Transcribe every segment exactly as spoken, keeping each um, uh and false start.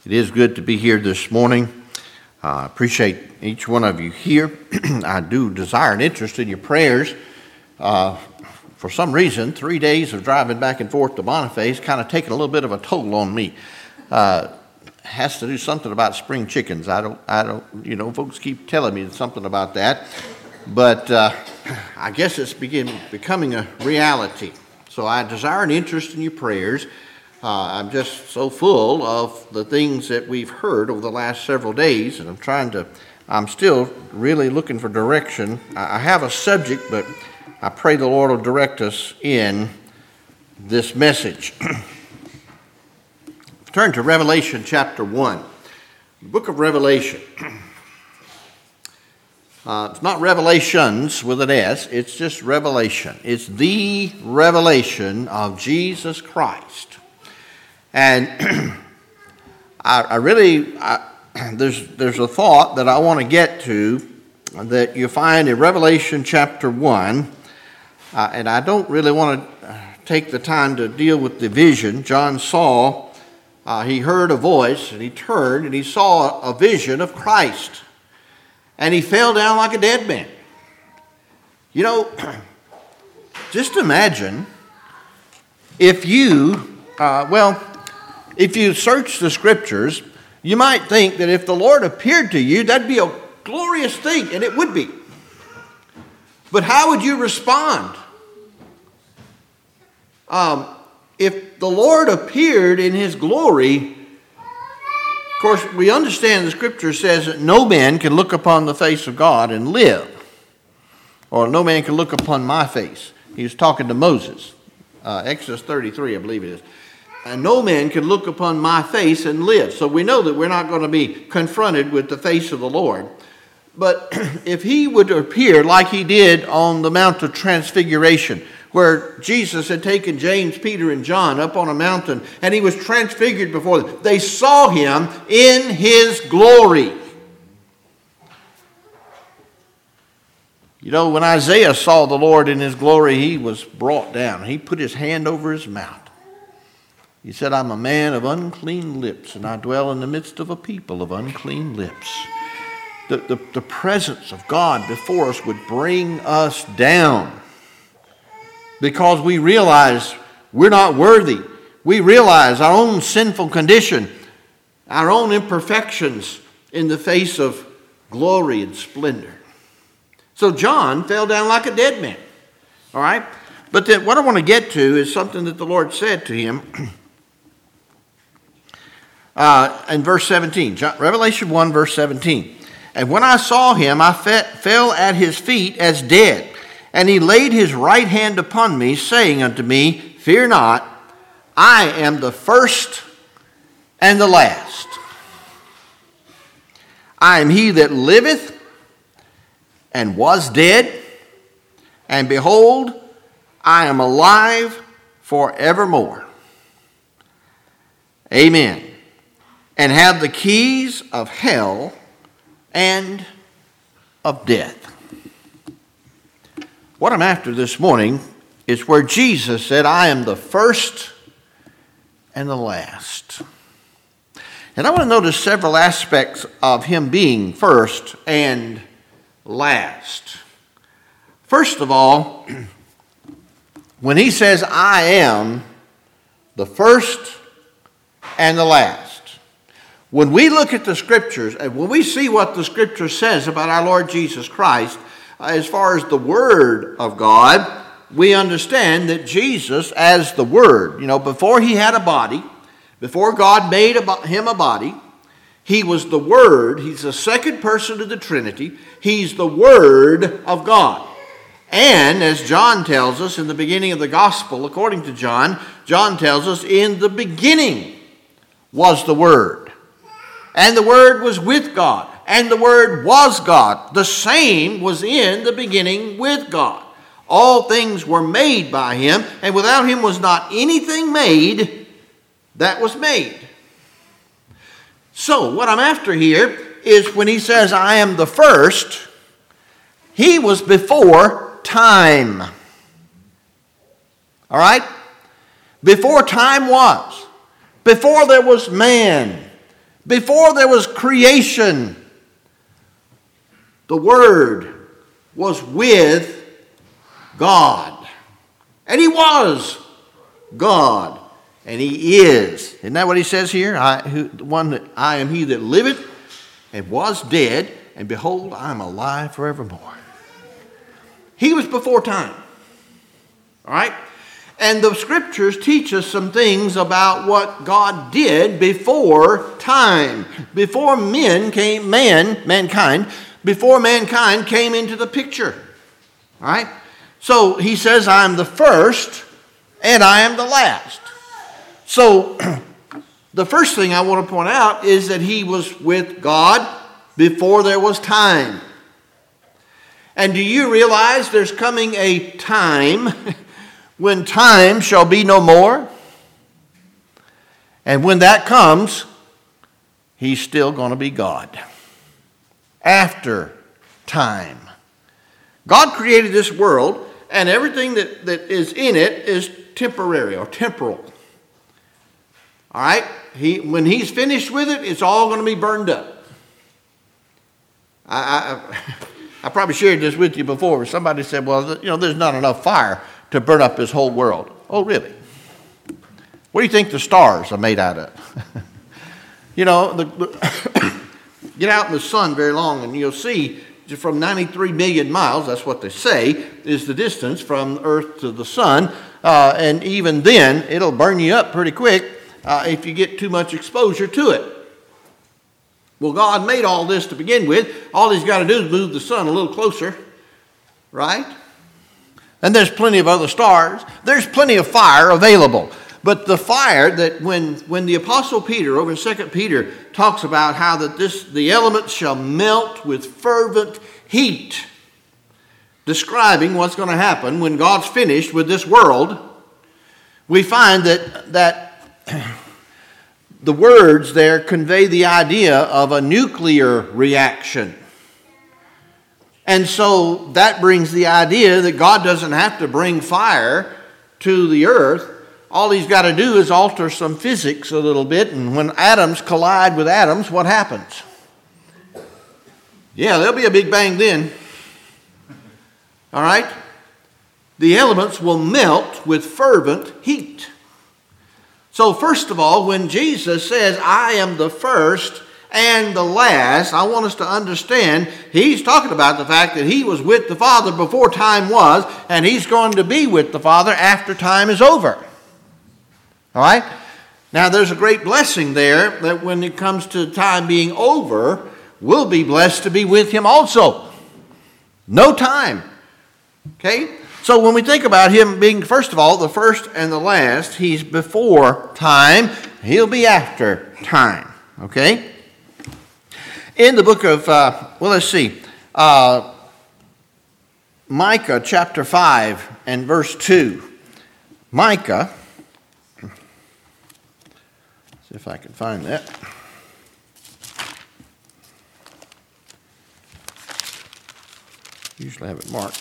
It is good to be here this morning. I uh, appreciate each one of you here. I do desire and interest in your prayers. Uh, for some reason, three days of driving back and forth to Boniface kind of taken a little bit of a toll on me. Uh, has to do something about spring chickens. I don't, I don't, you know, folks keep telling me something about that. But uh, I guess it's begin, becoming a reality. So I desire an interest in your prayers. Uh, I'm just so full of the things that we've heard over the last several days, and I'm trying to, I'm still really looking for direction. I have a subject, but I pray the Lord will direct us in this message. Turn to Revelation chapter one, the book of Revelation. Uh, it's not Revelations with an S, it's just Revelation. It's the revelation of Jesus Christ. And I, I really, I, there's there's a thought that I want to get to that you find in Revelation chapter one, uh, and I don't really want to take the time to deal with the vision. John saw, uh, he heard a voice, and he turned, and he saw a vision of Christ, and he fell down like a dead man. You know, just imagine if you, uh, well, if you search the scriptures, you might think that if the Lord appeared to you, that'd be a glorious thing, and it would be. But how would you respond? Um, if the Lord appeared in his glory, of course, we understand the scripture says that no man can look upon the face of God and live. Or no man can look upon my face. He was talking to Moses. Uh, Exodus thirty-three, I believe it is. And no man can look upon my face and live. So we know that we're not going to be confronted with the face of the Lord. But if he would appear like he did on the Mount of Transfiguration, where Jesus had taken James, Peter, and John up on a mountain, and he was transfigured before them. They saw him in his glory. You know, when Isaiah saw the Lord in his glory, he was brought down. He put his hand over his mouth. He said, I'm a man of unclean lips, and I dwell in the midst of a people of unclean lips. The, the, the presence of God before us would bring us down because we realize we're not worthy. We realize our own sinful condition, our own imperfections in the face of glory and splendor. So John fell down like a dead man. All right? But then what I want to get to is something that the Lord said to him. Uh, in verse seventeen, Revelation one, verse seventeen. And when I saw him, I fe- fell at his feet as dead. And he laid his right hand upon me, saying unto me, Fear not, I am the first and the last. I am he that liveth and was dead, and behold, I am alive forevermore. Amen. And have the keys of hell and of death. What I'm after this morning is where Jesus said, I am the first and the last. And I want to notice several aspects of him being first and last. First of all, when he says, I am the first and the last. When we look at the scriptures, and when we see what the scripture says about our Lord Jesus Christ, as far as the Word of God, we understand that Jesus as the Word, you know, before he had a body, before God made him a body, he was the Word. He's the second person of the Trinity. He's the Word of God. And as John tells us in the beginning of the gospel, according to John, John tells us in the beginning was the Word. And the Word was with God. And the Word was God. The same was in the beginning with God. All things were made by him, and without him was not anything made that was made. So what I'm after here is when he says, I am the first, he was before time. All right? Before time was. Before there was man. Before there was creation, the Word was with God. And He was God. And He is. Isn't that what He says here? I, who, one that I am He that liveth and was dead, and behold, I am alive forevermore. He was before time. All right? And the Scriptures teach us some things about what God did before time. Before men came, man, mankind, before mankind came into the picture. All right? So He says, I am the first and I am the last. So the first thing I want to point out is that He was with God before there was time. And do you realize there's coming a time when time shall be no more? And when that comes, He's still going to be God. After time. God created this world, and everything that, that is in it is temporary or temporal. All right? He, when He's finished with it, it's all going to be burned up. I, I, I probably shared this with you before. Somebody said, well, you know, there's not enough fire to burn up this whole world. Oh, really? What do you think the stars are made out of? you know, the, the get out in the sun very long and you'll see from ninety-three million miles, that's what they say, is the distance from Earth to the sun. Uh, and even then, it'll burn you up pretty quick uh, if you get too much exposure to it. Well, God made all this to begin with. All He's got to do is move the sun a little closer, right? And there's plenty of other stars. There's plenty of fire available. But the fire that when, when the Apostle Peter, over in Second Peter, talks about how that this the elements shall melt with fervent heat, describing what's going to happen when God's finished with this world, we find that that the words there convey the idea of a nuclear reaction. And so that brings the idea that God doesn't have to bring fire to the earth. All He's got to do is alter some physics a little bit, and when atoms collide with atoms, what happens? Yeah, there'll be a big bang then. All right? The elements will melt with fervent heat. So first of all, when Jesus says, I am the first and the last, I want us to understand He's talking about the fact that He was with the Father before time was, and He's going to be with the Father after time is over. All right? Now there's a great blessing there that when it comes to time being over, we'll be blessed to be with Him also. No time. Okay? So when we think about Him being, first of all, the first and the last, He's before time. He'll be after time. Okay? In the book of, uh, well, let's see, uh, Micah chapter five and verse two. Micah, see if I can find that. Usually have it marked.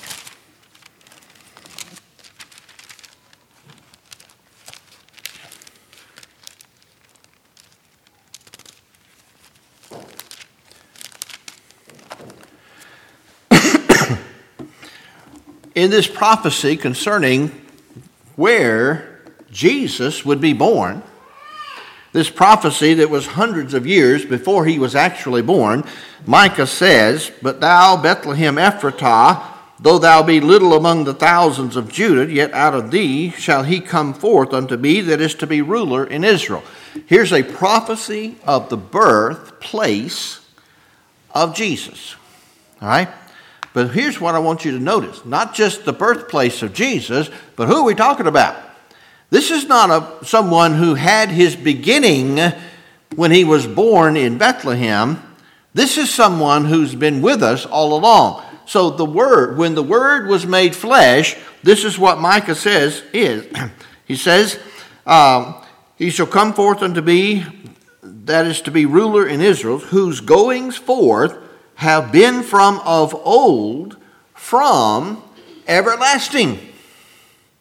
In this prophecy concerning where Jesus would be born, this prophecy that was hundreds of years before He was actually born, Micah says, But thou, Bethlehem Ephratah, though thou be little among the thousands of Judah, yet out of thee shall He come forth unto me that is to be ruler in Israel. Here's a prophecy of the birthplace of Jesus. All right? But here's what I want you to notice. Not just the birthplace of Jesus, but who are we talking about? This is not a, someone who had his beginning when He was born in Bethlehem. This is someone who's been with us all along. So the Word, when the Word was made flesh, this is what Micah says is. He says, um, He shall come forth unto me, that is to be ruler in Israel, whose goings forth have been from of old, from everlasting.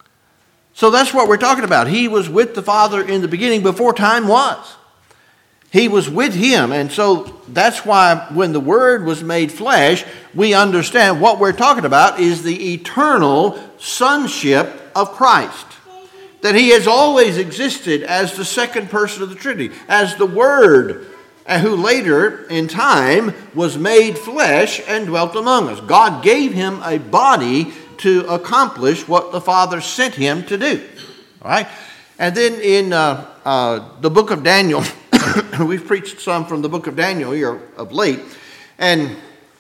So that's what we're talking about. He was with the Father in the beginning before time was. He was with him. And so that's why when the Word was made flesh, we understand what we're talking about is the eternal sonship of Christ. That he has always existed as the second person of the Trinity, as the Word, who later in time was made flesh and dwelt among us. God gave him a body to accomplish what the Father sent him to do. All right? And then in uh, uh, the book of Daniel, we've preached some from the book of Daniel here of late. And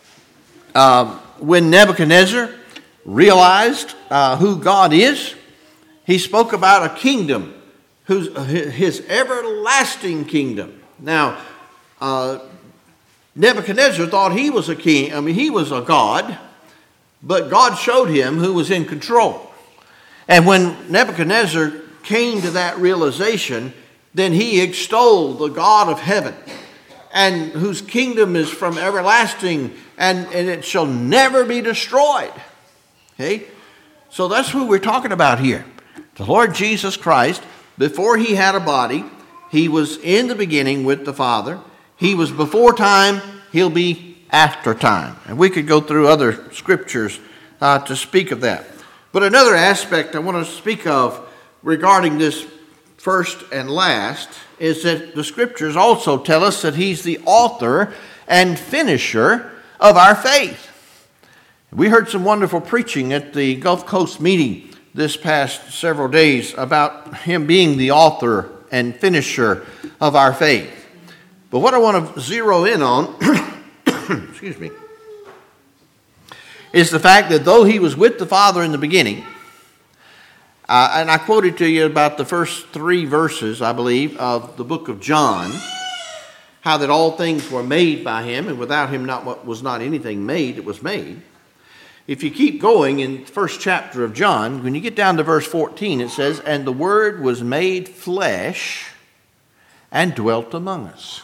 uh, when Nebuchadnezzar realized uh, who God is, he spoke about a kingdom, whose his everlasting kingdom. Now, uh, Nebuchadnezzar thought he was a king. I mean, he was a god, but God showed him who was in control. And when Nebuchadnezzar came to that realization, then he extolled the God of heaven, and whose kingdom is from everlasting, and, and it shall never be destroyed. Okay? So that's who we're talking about here. The Lord Jesus Christ, before he had a body, he was in the beginning with the Father. He was before time, he'll be after time. And we could go through other scriptures uh, to speak of that. But another aspect I want to speak of regarding this first and last is that the scriptures also tell us that he's the author and finisher of our faith. We heard some wonderful preaching at the Gulf Coast meeting this past several days about him being the author and finisher of our faith. But what I want to zero in on, excuse me, is the fact that though he was with the Father in the beginning, uh, and I quoted to you about the first three verses, I believe, of the book of John, how that all things were made by him, and without him not what was not anything made that was made. If you keep going in the first chapter of John, when you get down to verse fourteen, it says, "And the Word was made flesh and dwelt among us."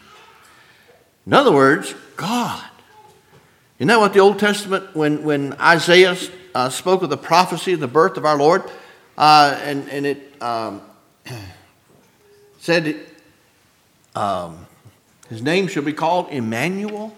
In other words, God. Isn't that what the Old Testament, when, when Isaiah uh, spoke of the prophecy of the birth of our Lord, uh, and, and it um, said, um, his name shall be called Emmanuel?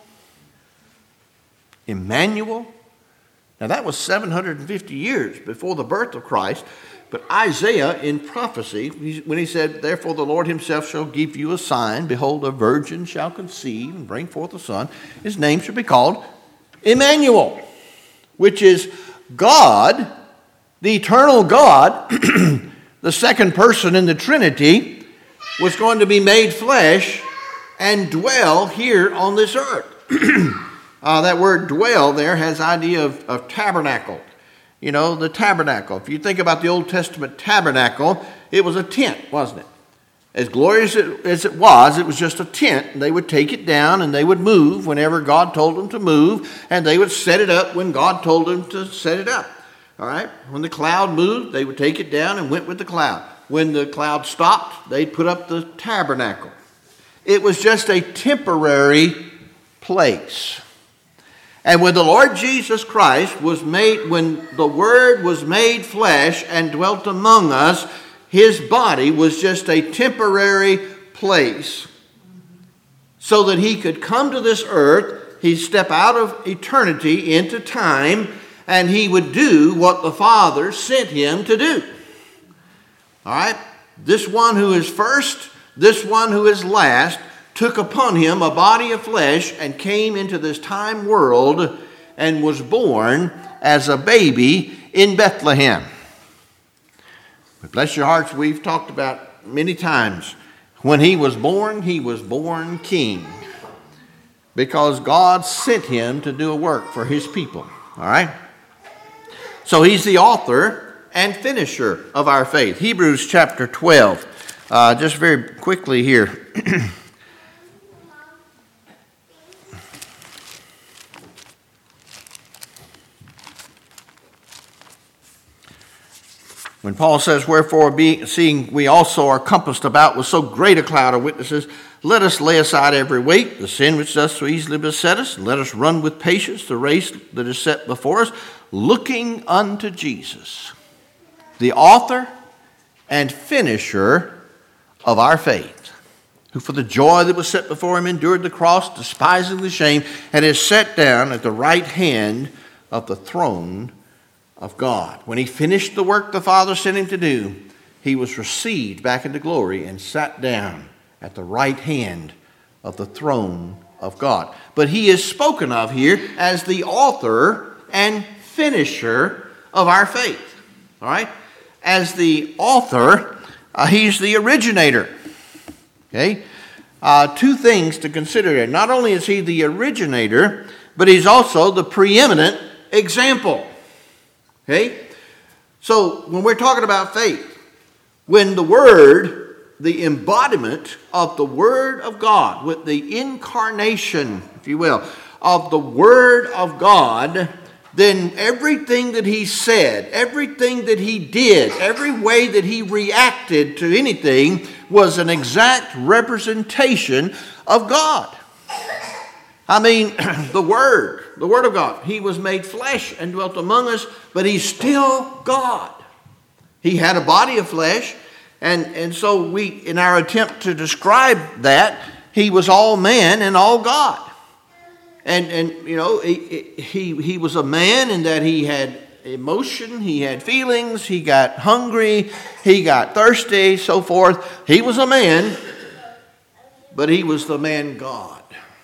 Emmanuel? Now that was seven hundred fifty years before the birth of Christ. But Isaiah in prophecy, when he said, "Therefore the Lord himself shall give you a sign. Behold, a virgin shall conceive and bring forth a son. His name shall be called Emmanuel," which is God, the eternal God, the second person in the Trinity, was going to be made flesh and dwell here on this earth. Uh, that word dwell there has the idea of, of tabernacle. You know, the tabernacle. If you think about the Old Testament tabernacle, it was a tent, wasn't it? As glorious as it was, it was just a tent. And they would take it down and they would move whenever God told them to move. And they would set it up when God told them to set it up. All right? When the cloud moved, they would take it down and went with the cloud. When the cloud stopped, they'd put up the tabernacle. It was just a temporary place. And when the Lord Jesus Christ was made, when the Word was made flesh and dwelt among us, his body was just a temporary place so that he could come to this earth, he'd step out of eternity into time, and he would do what the Father sent him to do. All right? This one who is first, this one who is last, took upon him a body of flesh and came into this time world and was born as a baby in Bethlehem. But bless your hearts, we've talked about many times, when he was born, he was born king, because God sent him to do a work for his people. All right? So he's the author and finisher of our faith. Hebrews chapter twelve. Uh, just very quickly here. When Paul says, "Wherefore, be, seeing we also are compassed about with so great a cloud of witnesses, let us lay aside every weight, the sin which does so easily beset us, and let us run with patience the race that is set before us, looking unto Jesus, the author and finisher of our faith, who for the joy that was set before him endured the cross, despising the shame, and is set down at the right hand of the throne of God. When he finished the work the Father sent him to do, he was received back into glory and sat down at the right hand of the throne of God. But he is spoken of here as the author and finisher of our faith. All right? As the author, uh, he's the originator. Okay? Uh, two things to consider here. Not only is he the originator, but he's also the preeminent example. Okay? So when we're talking about faith, when the Word, the embodiment of the Word of God, with the incarnation, if you will, of the Word of God, then everything that he said, everything that he did, every way that he reacted to anything was an exact representation of God. I mean, the Word, the Word of God, he was made flesh and dwelt among us, but he's still God. He had a body of flesh, and, and so we, in our attempt to describe that, he was all man and all God. And, and you know, he, he, he was a man in that he had emotion, he had feelings, he got hungry, he got thirsty, so forth. He was a man, but he was the man God.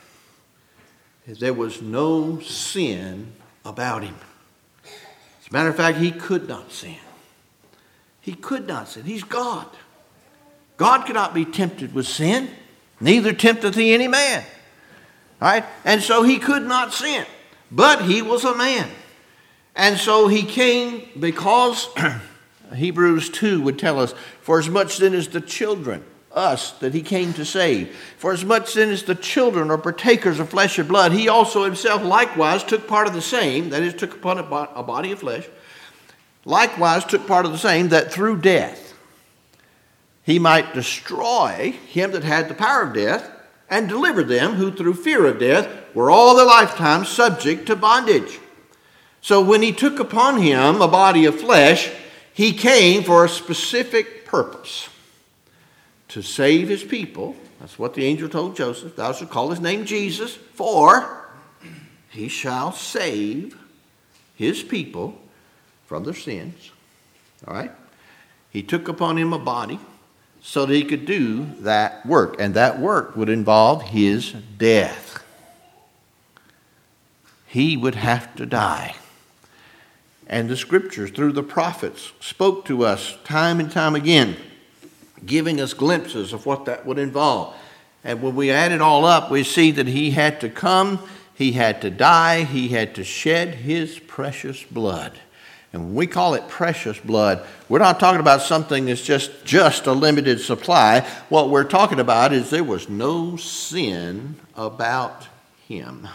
There was no sin about him. As a matter of fact, he could not sin. He could not sin. He's God. God cannot be tempted with sin, neither tempteth he any man. All right? And so he could not sin, but he was a man. And so he came because Hebrews two would tell us, for as much then as the children, us, that he came to save, for as much then as the children are partakers of flesh and blood, he also himself likewise took part of the same, that is, took upon a body of flesh, likewise took part of the same, that through death he might destroy him that had the power of death, and deliver them who through fear of death were all their lifetime subject to bondage. So when he took upon him a body of flesh, he came for a specific purpose. To save his people. That's what the angel told Joseph. Thou shalt call his name Jesus, for he shall save his people from their sins. All right? He took upon him a body so that he could do that work. And that work would involve his death. He would have to die. And the scriptures, through the prophets, spoke to us time and time again, giving us glimpses of what that would involve. And when we add it all up, we see that he had to come, he had to die, he had to shed his precious blood. And when we call it precious blood, we're not talking about something that's just, just a limited supply. What we're talking about is there was no sin about him.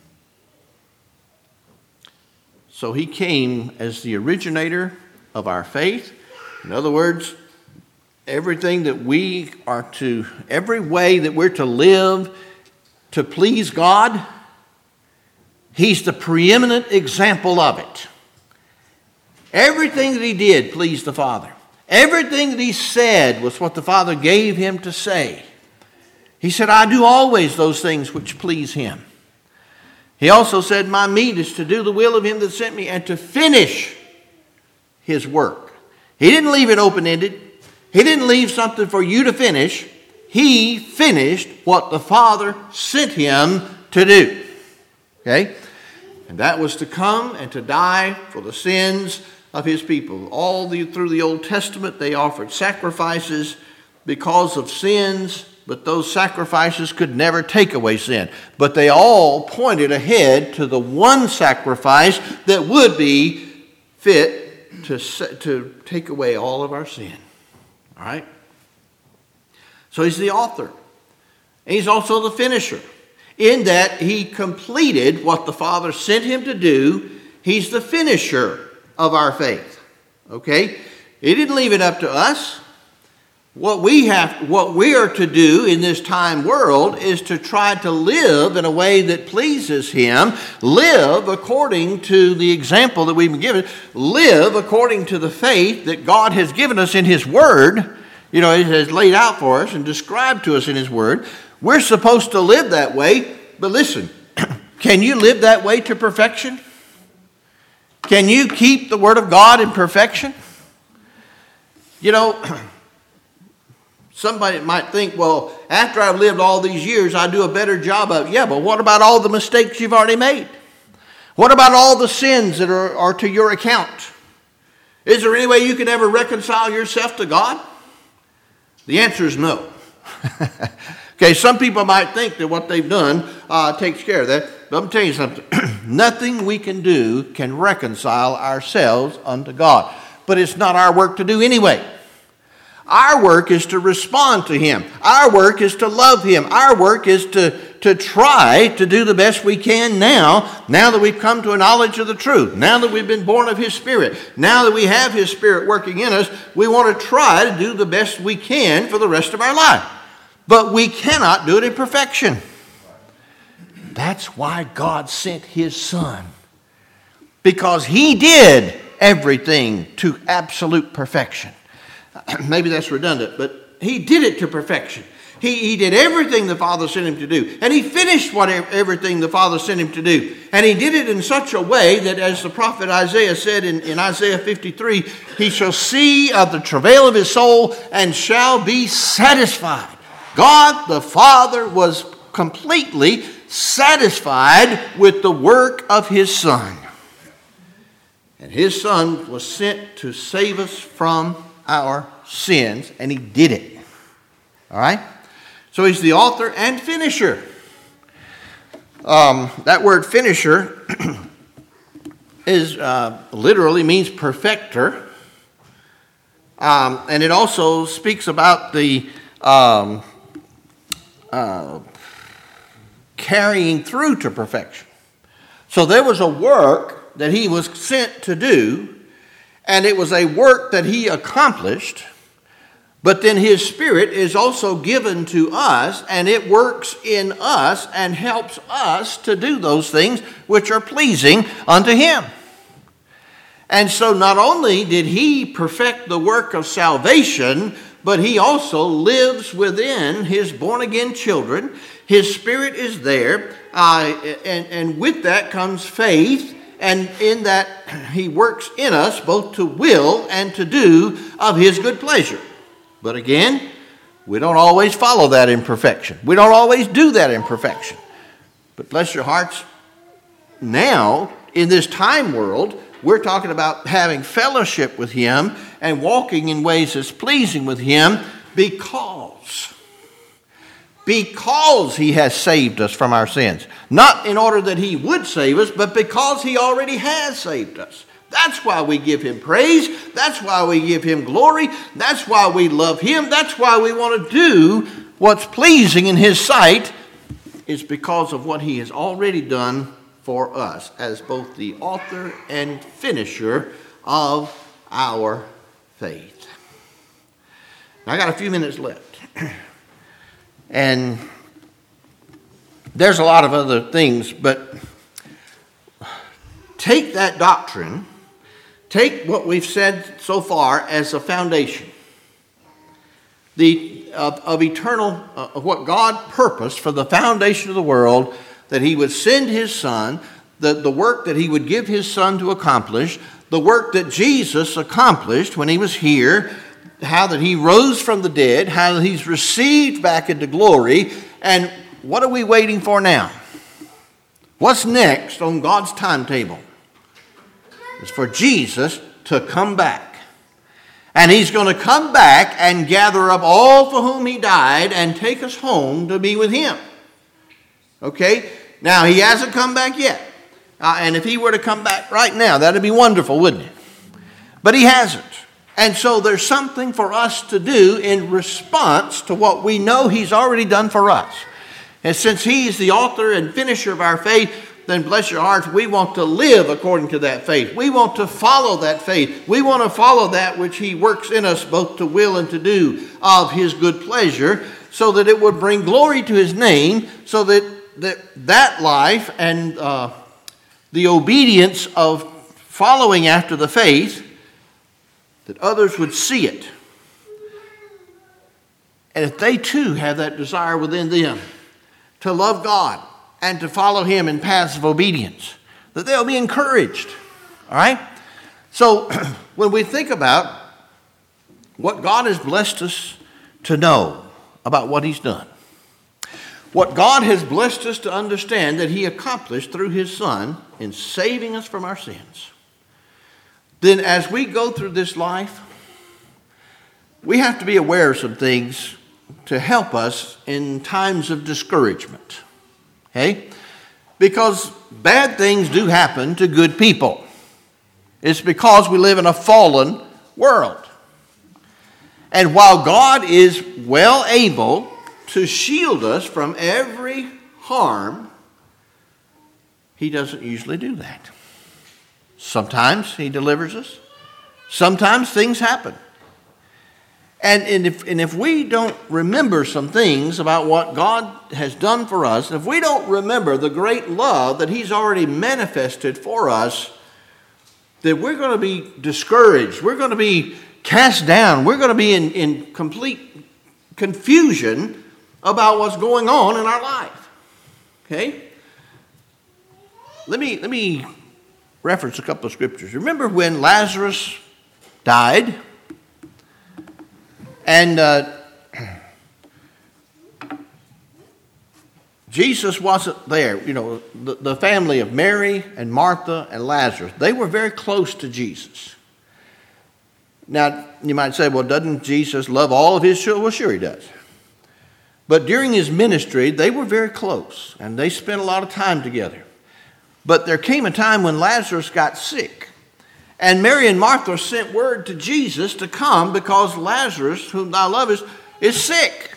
So he came as the originator of our faith. In other words, everything that we are to, every way that we're to live to please God, he's the preeminent example of it. Everything that he did pleased the Father. Everything that he said was what the Father gave him to say. He said, I do always those things which please him. He also said, my meat is to do the will of him that sent me and to finish his work. He didn't leave it open-ended. He didn't leave something for you to finish. He finished what the Father sent him to do. Okay? And that was to come and to die for the sins of his people. All the, through the Old Testament, they offered sacrifices because of sins, but those sacrifices could never take away sin. But they all pointed ahead to the one sacrifice that would be fit to, to take away all of our sin. All right? So he's the author. And he's also the finisher, in that he completed what the Father sent him to do. He's the finisher of our faith. Okay? He didn't leave it up to us. What we have, what we are to do in this time world is to try to live in a way that pleases him, live according to the example that we've been given, live according to the faith that God has given us in his word, You know, it has laid out for us and described to us in his word. We're supposed to live that way, but listen, can you live that way to perfection? Can you keep the word of God in perfection? You know, somebody might think, well, after I've lived all these years, I do a better job of it. Yeah, but what about all the mistakes you've already made? What about all the sins that are, are to your account? Is there any way you can ever reconcile yourself to God? The answer is no. Okay, some people might think that what they've done uh, takes care of that. But let me tell you something. Nothing we can do can reconcile ourselves unto God. But it's not our work to do anyway. Our work is to respond to him. Our work is to love him. Our work is to, to try to do the best we can now, now that we've come to a knowledge of the truth, now that we've been born of his Spirit, now that we have his Spirit working in us, we want to try to do the best we can for the rest of our life. But we cannot do it in perfection. That's why God sent his Son. Because he did everything to absolute perfection. Maybe that's redundant, but he did it to perfection. He, he did everything the Father sent him to do. And he finished whatever, everything the Father sent him to do. And he did it in such a way that, as the prophet Isaiah said in, in Isaiah fifty-three, he shall see of the travail of his soul and shall be satisfied. God the Father was completely satisfied with the work of his Son. And his Son was sent to save us from our sins, and he did it. All right? So he's the author and finisher. Um, that word finisher is uh, literally means perfecter. Um, and it also speaks about the um, uh, carrying through to perfection. So there was a work that he was sent to do, and it was a work that he accomplished, but then his Spirit is also given to us, and it works in us and helps us to do those things which are pleasing unto him. And so not only did he perfect the work of salvation, but he also lives within his born-again children. His Spirit is there, uh, and, and with that comes faith, and in that he works in us both to will and to do of his good pleasure. But again, we don't always follow that in perfection. We don't always do that in perfection. But bless your hearts, now, in this time world, we're talking about having fellowship with him and walking in ways that's pleasing with him because, because he has saved us from our sins. Not in order that he would save us, but because he already has saved us. That's why we give him praise. That's why we give him glory. That's why we love him. That's why we want to do what's pleasing in his sight, is because of what he has already done for us as both the author and finisher of our faith. Now, I got a few minutes left. And there's a lot of other things, but take that doctrine, take what we've said so far as a foundation the, of, of eternal, uh, of what God purposed for the foundation of the world, that he would send his Son, the, the work that he would give his Son to accomplish, the work that Jesus accomplished when he was here, how that he rose from the dead, how that he's received back into glory, and what are we waiting for now? What's next on God's timetable? It's for Jesus to come back. And he's going to come back and gather up all for whom he died and take us home to be with him. Okay? Now, he hasn't come back yet. Uh, and if he were to come back right now, that would be wonderful, wouldn't it? But he hasn't. And so there's something for us to do in response to what we know he's already done for us. And since he's the author and finisher of our faith, then bless your hearts, we want to live according to that faith. We want to follow that faith. We want to follow that which he works in us both to will and to do of his good pleasure, so that it would bring glory to his name, so that that, that life and uh, the obedience of following after the faith, that others would see it. And if they too have that desire within them to love God and to follow him in paths of obedience, that they'll be encouraged. All right? So when we think about what God has blessed us to know about what he's done, what God has blessed us to understand that he accomplished through his Son in saving us from our sins, then as we go through this life, we have to be aware of some things to help us in times of discouragement. Okay? Because bad things do happen to good people. It's because we live in a fallen world. And while God is well able to shield us from every harm, he doesn't usually do that. Sometimes he delivers us. Sometimes things happen. And, and, if, and if we don't remember some things about what God has done for us, if we don't remember the great love that he's already manifested for us, then we're going to be discouraged. We're going to be cast down. We're going to be in, in complete confusion about what's going on in our life. Okay? Let me, let me reference a couple of scriptures. Remember when Lazarus died? And uh, Jesus wasn't there. You know, the, the family of Mary and Martha and Lazarus, they were very close to Jesus. Now, you might say, well, doesn't Jesus love all of his children? Well, sure he does. But during his ministry, they were very close, and they spent a lot of time together. But there came a time when Lazarus got sick. And Mary and Martha sent word to Jesus to come because Lazarus, whom thou lovest, is sick.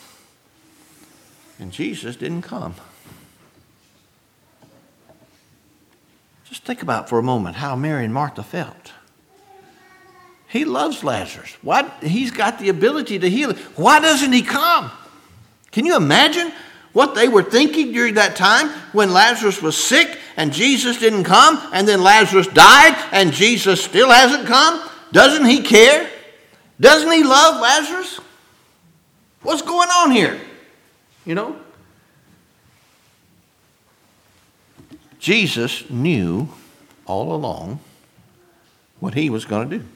And Jesus didn't come. Just think about for a moment how Mary and Martha felt. He loves Lazarus. Why? He's got the ability to heal. Why doesn't he come? Can you imagine what they were thinking during that time when Lazarus was sick and Jesus didn't come, and then Lazarus died and Jesus still hasn't come? Doesn't he care? Doesn't he love Lazarus? What's going on here? You know? Jesus knew all along what he was going to do.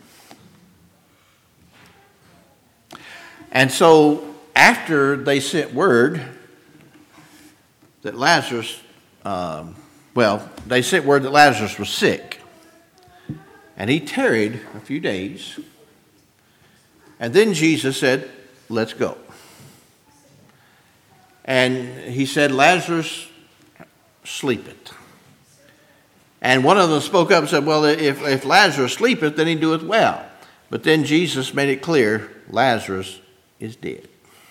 And so after they sent word that Lazarus, um, well, they sent word that Lazarus was sick. And he tarried a few days. And then Jesus said, let's go. And he said, Lazarus sleepeth. And one of them spoke up and said, well, if, if Lazarus sleepeth, then he doeth well. But then Jesus made it clear, Lazarus is dead.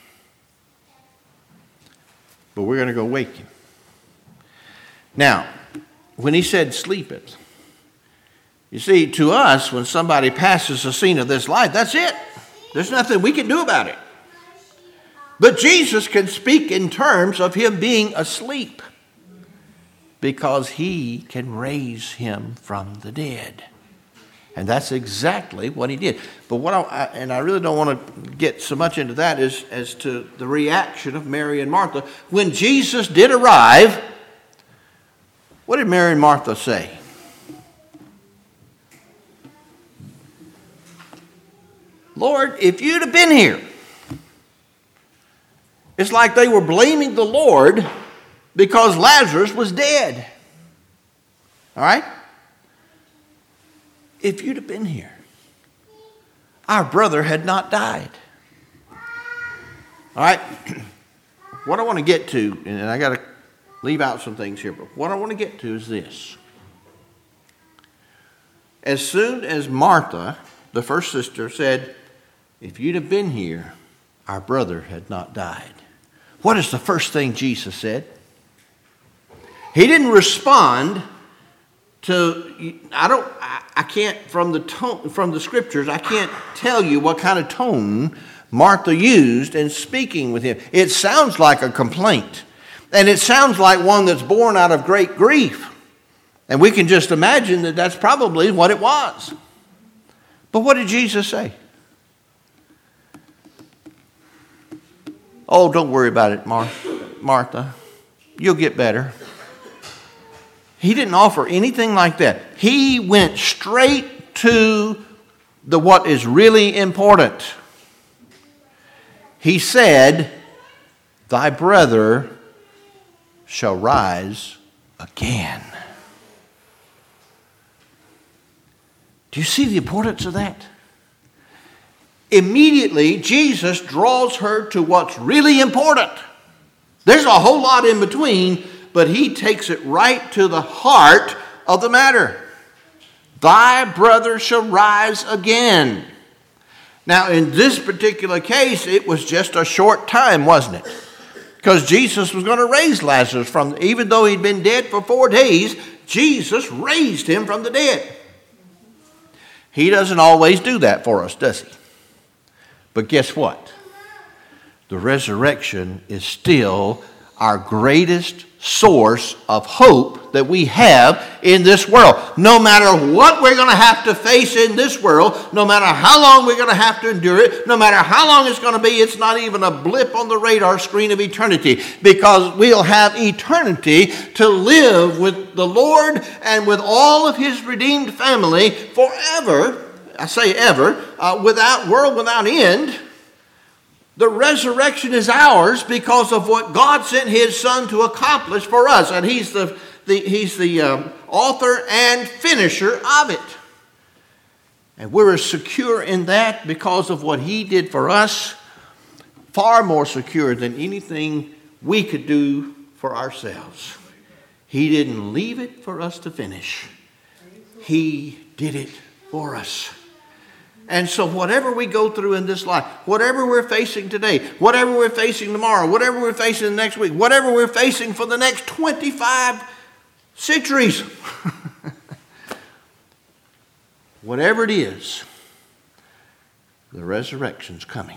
But we're going to go wake him. Now, when he said sleepeth, you see, to us, when somebody passes the scene of this life, that's it. There's nothing we can do about it. But Jesus can speak in terms of him being asleep because he can raise him from the dead. And that's exactly what he did. But what I, and I really don't want to get so much into that as, as to the reaction of Mary and Martha. When Jesus did arrive, what did Mary and Martha say? Lord, if you'd have been here. It's like they were blaming the Lord because Lazarus was dead. All right? If you'd have been here, our brother had not died. All right? What I want to get to, and I got to leave out some things here, but what I want to get to is this. As soon as Martha, the first sister, said, if you'd have been here, our brother had not died. What is the first thing Jesus said? He didn't respond to, I don't, I, I can't, from the tone, from the scriptures, I can't tell you what kind of tone Martha used in speaking with him. It sounds like a complaint. And it sounds like one that's born out of great grief. And we can just imagine that that's probably what it was. But what did Jesus say? Oh, don't worry about it, Mar- Martha. You'll get better. He didn't offer anything like that. He went straight to the what is really important. He said, thy brother shall rise again. Do you see the importance of that? Immediately, Jesus draws her to what's really important. There's a whole lot in between, but he takes it right to the heart of the matter. Thy brother shall rise again. Now, in this particular case, it was just a short time, wasn't it? Because Jesus was going to raise Lazarus from, even though he'd been dead for four days, Jesus raised him from the dead. He doesn't always do that for us, does he? But guess what? The resurrection is still our greatest source of hope that we have in this world. No matter what we're going to have to face in this world, no matter how long we're going to have to endure it, no matter how long it's going to be, it's not even a blip on the radar screen of eternity, because we'll have eternity to live with the Lord and with all of his redeemed family forever. I say ever, uh, without world without end. The resurrection is ours because of what God sent his Son to accomplish for us. And he's the, the, he's the um, author and finisher of it. And we're secure in that because of what he did for us. Far more secure than anything we could do for ourselves. He didn't leave it for us to finish. He did it for us. And so whatever we go through in this life, whatever we're facing today, whatever we're facing tomorrow, whatever we're facing the next week, whatever we're facing for the next twenty-five centuries, whatever it is, the resurrection's coming.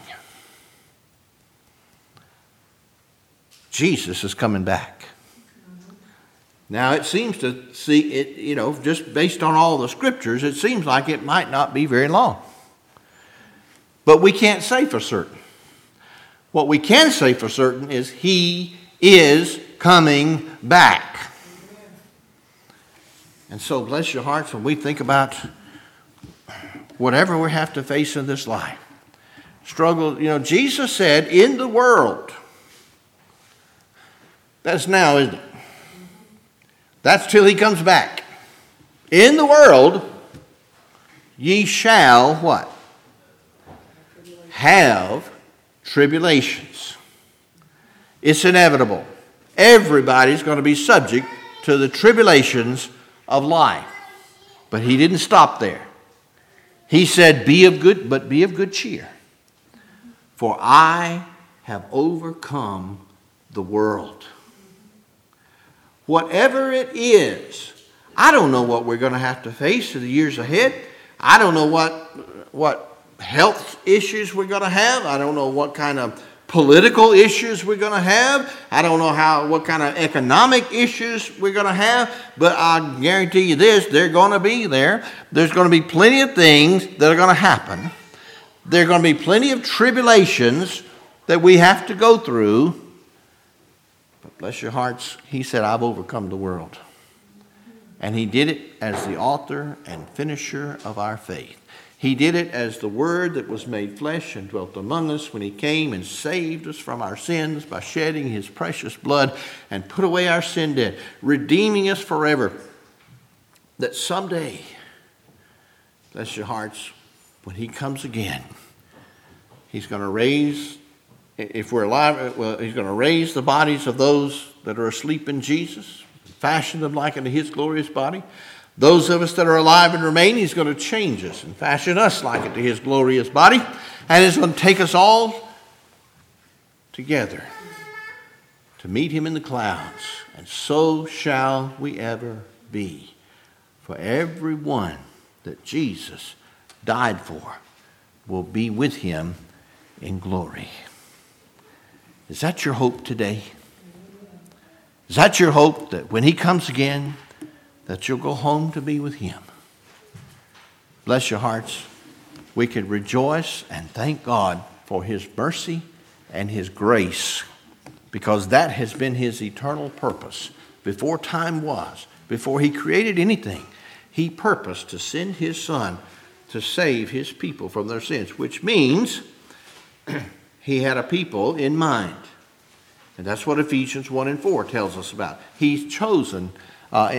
Jesus is coming back. Now, it seems to see it, you know, just based on all the scriptures, it seems like it might not be very long. But we can't say for certain. What we can say for certain is he is coming back. And so, bless your hearts when we think about whatever we have to face in this life. Struggle, you know, Jesus said, in the world. That's now, isn't it? That's till he comes back. In the world, ye shall what? Have tribulations. It's inevitable. Everybody's going to be subject to the tribulations of life. But he didn't stop there. He said, be of good, but be of good cheer. For I have overcome the world. Whatever it is, I don't know what we're going to have to face in the years ahead. I don't know what, what health issues we're going to have. I don't know what kind of political issues we're going to have. I don't know how what kind of economic issues we're going to have. But I guarantee you this, they're going to be there. There's going to be plenty of things that are going to happen. There are going to be plenty of tribulations that we have to go through. But bless your hearts, he said, I've overcome the world. And he did it as the author and finisher of our faith. He did it as the Word that was made flesh and dwelt among us when he came and saved us from our sins by shedding his precious blood and put away our sin debt, redeeming us forever. That someday, bless your hearts, when he comes again, he's going to raise, if we're alive, well, he's going to raise the bodies of those that are asleep in Jesus, fashion them like unto his glorious body. Those of us that are alive and remain, he's going to change us and fashion us like unto his glorious body. And he's going to take us all together to meet him in the clouds. And so shall we ever be. For everyone that Jesus died for will be with him in glory. Is that your hope today? Is that your hope that when he comes again, that you'll go home to be with him? Bless your hearts. We can rejoice and thank God for his mercy and his grace, because that has been his eternal purpose. Before time was, before he created anything, he purposed to send his Son to save his people from their sins, which means he had a people in mind. And that's what Ephesians one and four tells us about. He's chosen, uh,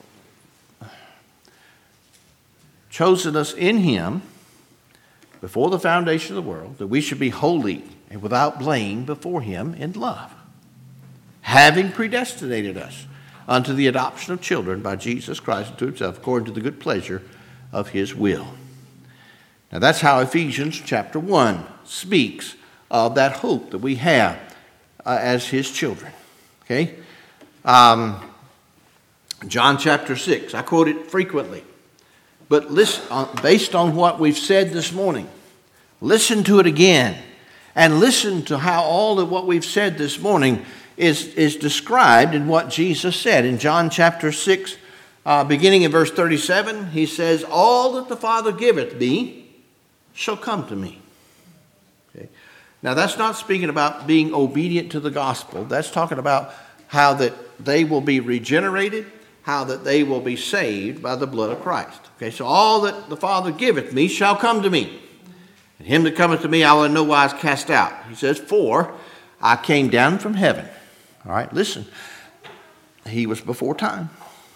chosen us in him before the foundation of the world, that we should be holy and without blame before him in love, having predestinated us unto the adoption of children by Jesus Christ unto himself, according to the good pleasure of his will. Now that's how Ephesians chapter one speaks of that hope that we have uh, as his children. Okay? Um, John chapter six, I quote it frequently. But listen, uh, based on what we've said this morning, listen to it again. And listen to how all of what we've said this morning is, is described in what Jesus said. In John chapter six, uh, beginning in verse thirty-seven, he says, all that the Father giveth me shall come to me. Okay. Now that's not speaking about being obedient to the gospel. That's talking about how that they will be regenerated, how that they will be saved by the blood of Christ. Okay, so all that the Father giveth me shall come to me. And him that cometh to me I will in no wise cast out. He says, for I came down from heaven. All right, listen. He was before time.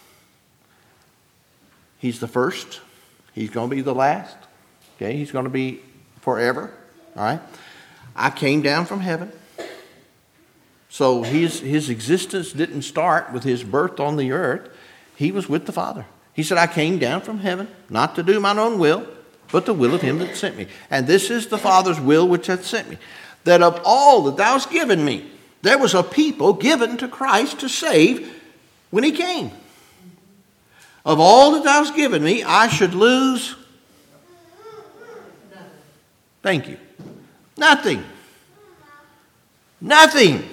He's the first. He's going to be the last. Okay, he's going to be forever. All right. I came down from heaven. So his, his existence didn't start with his birth on the earth. He was with the Father. He said, I came down from heaven, not to do mine own will, but the will of him that sent me. And this is the Father's will which hath sent me, that of all that thou hast given me, there was a people given to Christ to save when he came. Of all that thou hast given me, I should lose Thank you. Nothing. Nothing.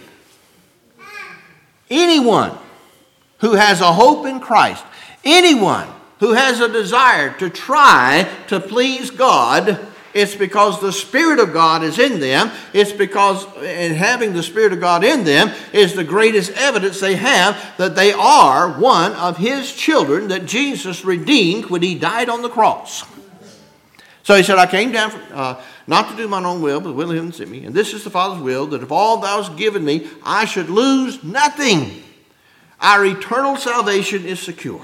Anyone who has a hope in Christ, anyone who has a desire to try to please God, it's because the Spirit of God is in them. It's because, and having the Spirit of God in them is the greatest evidence they have that they are one of His children that Jesus redeemed when He died on the cross. So He said, I came down from, uh, not to do mine own will, but the will of Him that sent me. And this is the Father's will, that if all thou hast given me, I should lose nothing. Our eternal salvation is secure.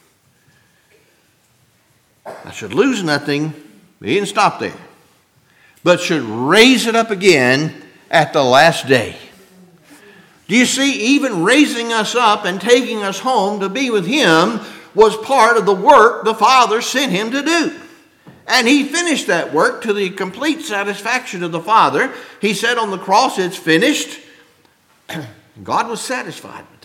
I should lose nothing. He didn't stop there, but should raise it up again at the last day. Do you see, even raising us up and taking us home to be with Him was part of the work the Father sent Him to do. And He finished that work to the complete satisfaction of the Father. He said on the cross, it's finished. God was satisfied with that.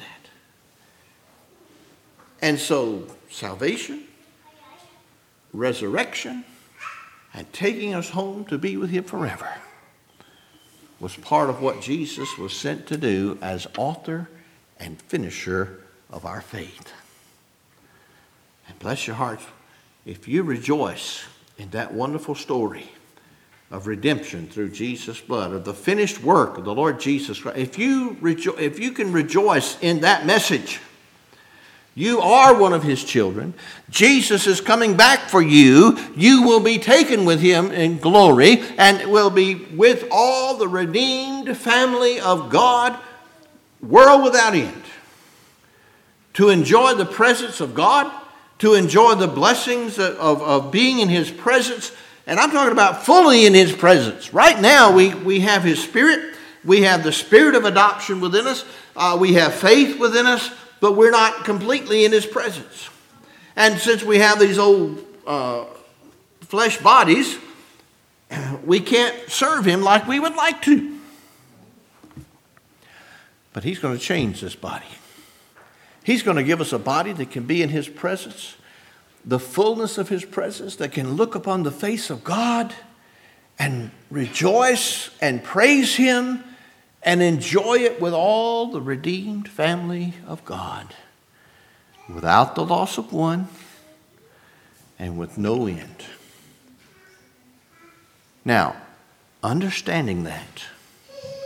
And so salvation, resurrection, and taking us home to be with Him forever was part of what Jesus was sent to do as author and finisher of our faith. And bless your hearts, if you rejoice in that wonderful story of redemption through Jesus' blood, of the finished work of the Lord Jesus Christ, if you rejo- if you can rejoice in that message, you are one of His children. Jesus is coming back for you. You will be taken with Him in glory and will be with all the redeemed family of God, world without end, to enjoy the presence of God, to enjoy the blessings of, of, of being in His presence. And I'm talking about fully in His presence. Right now we, we have His Spirit. We have the Spirit of adoption within us. Uh, we have faith within us. But we're not completely in His presence. And since we have these old uh, flesh bodies, we can't serve Him like we would like to. But He's going to change this body. He's going to give us a body that can be in His presence, the fullness of His presence, that can look upon the face of God and rejoice and praise Him and enjoy it with all the redeemed family of God, without the loss of one and with no end. Now, understanding that,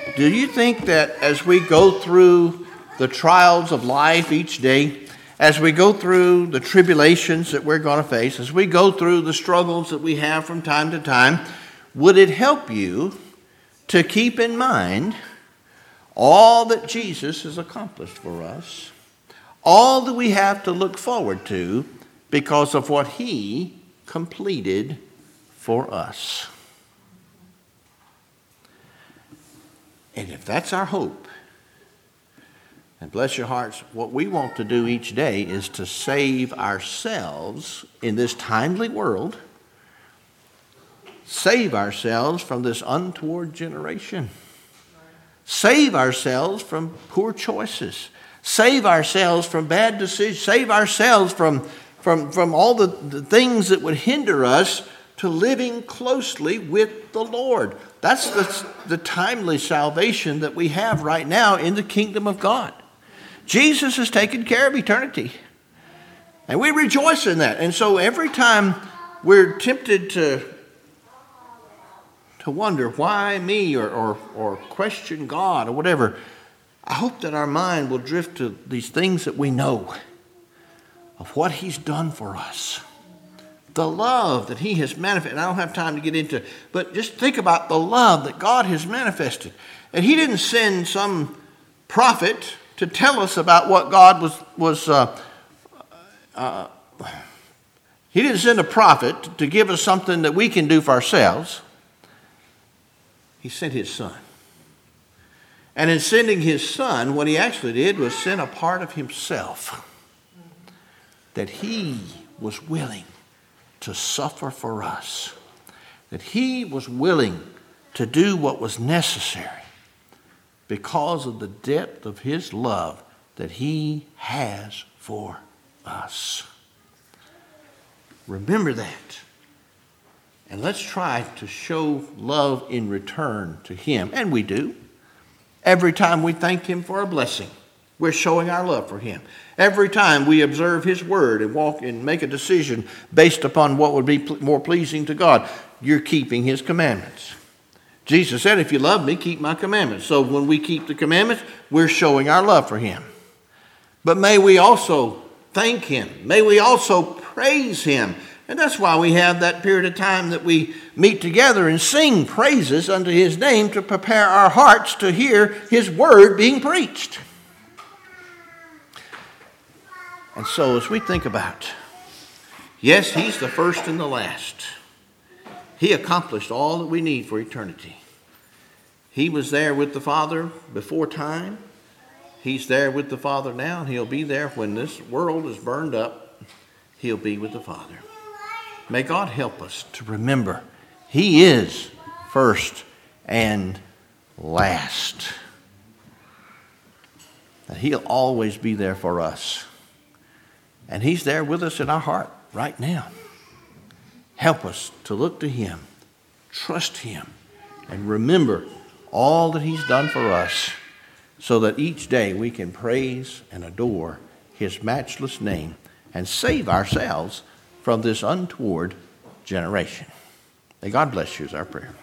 Do you think that as we go through the trials of life each day, as we go through the tribulations that we're going to face, as we go through the struggles that we have from time to time, would it help you to keep in mind all that Jesus has accomplished for us, all that we have to look forward to because of what he completed for us? And if that's our hope, and bless your hearts, what we want to do each day is to save ourselves in this timely world, save ourselves from this untoward generation, save ourselves from poor choices, save ourselves from bad decisions, save ourselves from, from, from all the, the things that would hinder us to living closely with the Lord. That's the, the timely salvation that we have right now in the kingdom of God. Jesus has taken care of eternity. And we rejoice in that. And so every time we're tempted to, to wonder, why me, or, or, or question God or whatever, I hope that our mind will drift to these things that we know of what he's done for us. The love that he has manifested. And I don't have time to get into, but just think about the love that God has manifested. And he didn't send some prophet to tell us about what God was, was uh, uh, he didn't send a prophet to give us something that we can do for ourselves. He sent his son. And in sending his son, what he actually did was send a part of himself that he was willing to suffer for us, that he was willing to do what was necessary because of the depth of his love that he has for us. Remember that. And let's try to show love in return to him. And we do. Every time we thank him for a blessing, we're showing our love for him. Every time we observe his word and walk and make a decision based upon what would be more pleasing to God, you're keeping his commandments. Jesus said, if you love me, keep my commandments. So when we keep the commandments, we're showing our love for him. But may we also thank him. May we also praise him. And that's why we have that period of time that we meet together and sing praises unto his name to prepare our hearts to hear his word being preached. And so as we think about, yes, he's the first and the last. He accomplished all that we need for eternity. He was there with the Father before time. He's there with the Father now, and he'll be there when this world is burned up. He'll be with the Father. May God help us to remember he is first and last. That he'll always be there for us. And he's there with us in our heart right now. Help us to look to him, trust him, and remember all that he's done for us so that each day we can praise and adore his matchless name and save ourselves from this untoward generation. May God bless you is our prayer.